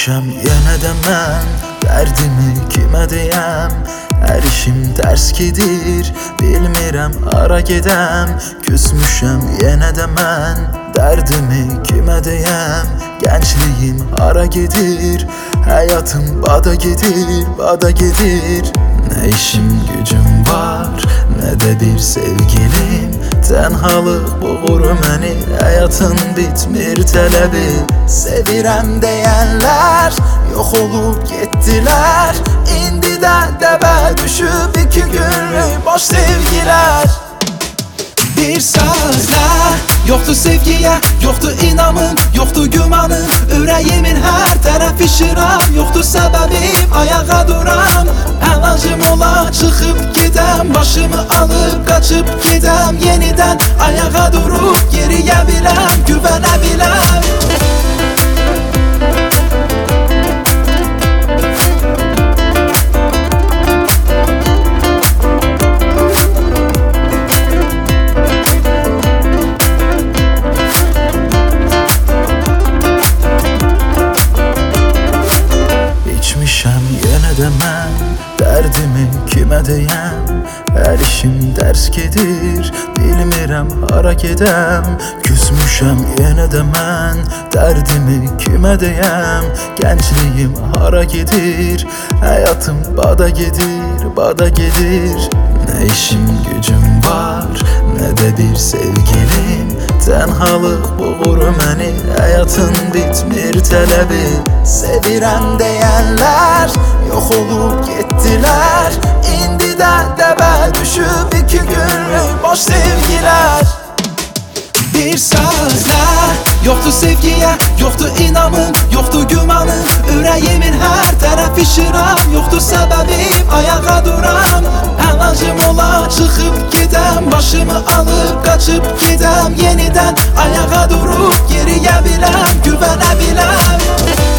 Düşmüşəm yenə də mən, dərdimi kimə deyəm? Hər işim tərs gedir, bilmirəm ara gedəm. Küsmüşəm yenə də mən, dərdimi kimə deyəm? Gəncliyim hara gedir, həyatım bada gedir, bada gedir. Nə işim gücüm var, nə də bir sevgilim. Tənhalıq boğur məni, həyatın bitmir tələbi. Sevirəm deyənlər yox olub getdilər. İndi də dəbə düşüb 2 günlük boş sevgilər. Bir sözlə yoxdur sevgiyə, yoxdur inamım, yoxdur gümanım. Ürəyimin hər tərəf işiram, yoxdur səbəbim ayağa duram. Əlacım ola çıxıb gedəm, başımı alıb qaçıb gedəm. Yenidən ayağa durub geriyə biləm, güvənə biləm. İçmişəm yenə də mən, dərdimi kimə deyəm? Hər işim dərs gedir, bilmirəm hara gedəm. Küsmüşəm yenə də mən, dərdimi kimə deyəm? Gəncliyim hara gedir, həyatım bada gedir, bada gedir. Nə işim gücüm var, nə də bir sevgilim. Tənhalıq boğur məni, həyatın bitmir tələbi. Sevirəm deyənlər yox olub getdilər. İndi də dəbə düşüb 2 günlük boş sevgilər. Bir sözlə yoxdur sevgiyə, yoxdur inamım, yoxdur gümanım. Ürəyimin hər tərəf işiram, yoxdur səbəbim ayağa duram. Əlacım ola çıxıb gedəm, başımı alıb qaçıb gedəm. Yenidən ayağa durub geriyə biləm, güvənə biləm.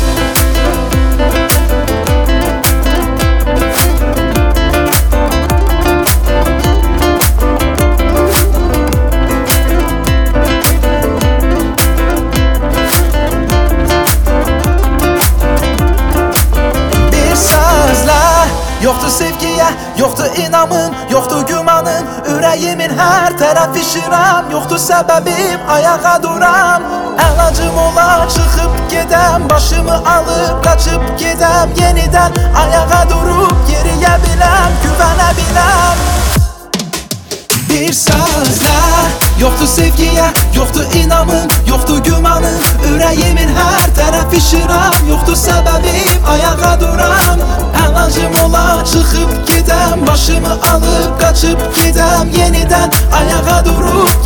Yoxdur sevgiyə, yoxdur inamım, yoxdur gümanım. Ürəyimin hər tərəf işiram, yoxdur səbəbim ayağa duram. Əlacım ola çıxıb gedəm, başımı alıb qaçıb gedəm. Yenidən ayağa durub geriyə biləm, güvənə biləm. Bir sözlə yoxdur sevgiyə, yoxdur inamım, yoxdur gümanım. Ürəyimin hər tərəf işiram, yoxdur səbəbim ayağa duram. Əlacım ola çıxıb gedəm, başımı alıb qaçıb gedəm. Yenidən ayağa durub